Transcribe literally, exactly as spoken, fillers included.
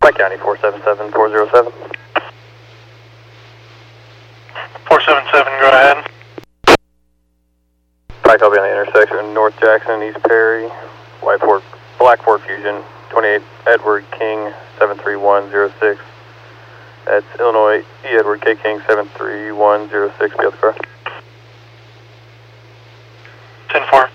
Pike County four seven seven, four zero seven. four seven seven, go ahead. Pike, I'll be on the intersection, North Jackson, East Perry, White Ford, Black Ford Fusion, twenty-eight Edward King, seven three one zero six. That's Illinois, E. Edward K. King, seven three one zero six, be out the car. ten four.